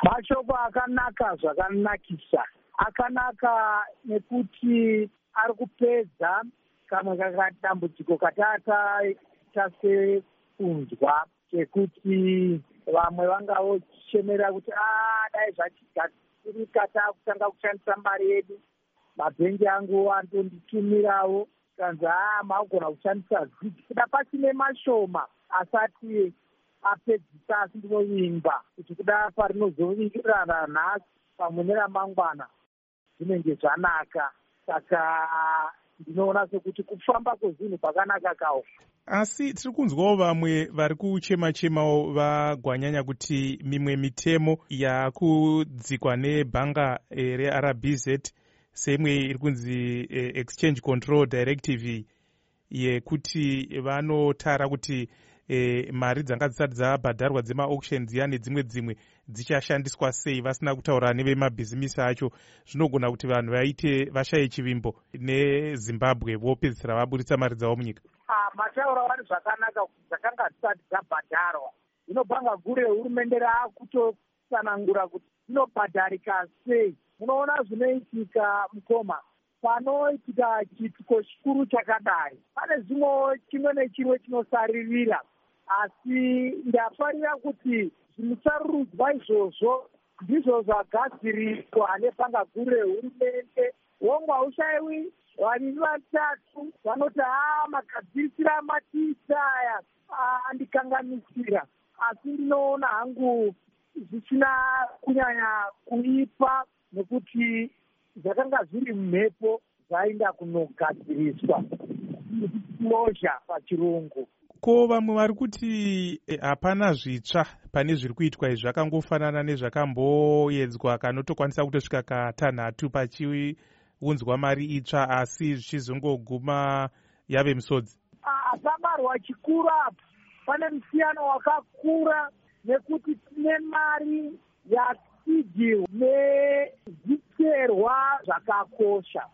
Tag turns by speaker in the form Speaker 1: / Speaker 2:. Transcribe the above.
Speaker 1: Mashoko akanaka zvakanakisa. Akanaka nekuti ari kupedza kamwe kakatambudziko katata sekunzwa kekuti vamwe vanga vochemera kuti dai zvachigadzirika taakutanga kushandisa mari yedu, mabhengi angu andonditumirawo kanzi magona kushandisa zviki kuda pachine mashoma asati apedzisa, asi ndinovimba kuti kuda parinozovirana nhasi pamwe neramangwana zvinenge zvanaka. Saka ndinoona sekuti kufamba kwezvinhu kwakanaka kawo.
Speaker 2: Asi tiri kunzwawo vamwe vari kuchema-chemawo vagwanyanya kuti mimwe mitemo yakudzikwa nebhanga reRBZ seimwe iri kunzi Exchange Control Directive yekuti vanotara kuti mari dzanga dzisati dzabhadharwa dzema-auction dziya nedzimwe dzichashandiswa sei vasina kutaura nevemabhizimisi acho, zvinogona kuti vanhu vashaye chivimbo neZimbabwe vopedzisira vaburitsa mari dzavo munyika.
Speaker 1: Mataura wari zvakanaka kuti dzakanga dzisati dzabhadharwa. Zvino bhanga guru rehurumende raakutotsanangura kuti dzinobhadharika sei. Munoona zvinoitika mukoma, panoitika chitiko chikuru chakadai pane chimwe nechimwe chinosaririra, asi ndafarira kuti zvimusarurudzwa izvozvo ndizvo zvagadziriswa nebhanga guru rehurumende. Wongo haushayiwi vaviri vatatu vanoti magadzirisiro amatiisa aya andikanganisira, asi ndinoona hangu zvisina kunyanya kuipa nekuti zvakanga zviri mumhepo zvainda kunogadziriswa closure pachirungu.
Speaker 2: Ko vamwe vari kuti hapana zvitsva pane zviri kuitwa izvi, zvakangofanana nezvakamboedzwa kanotokwanisa kutosvika katanhatu pachiunzwa mari itsva asi zvichizongoguma yave misodzi.
Speaker 1: Asabarwa chikuru apo, pane musiyano wakakura nekuti tine mari yasidhi nezviterwa zvakakosha.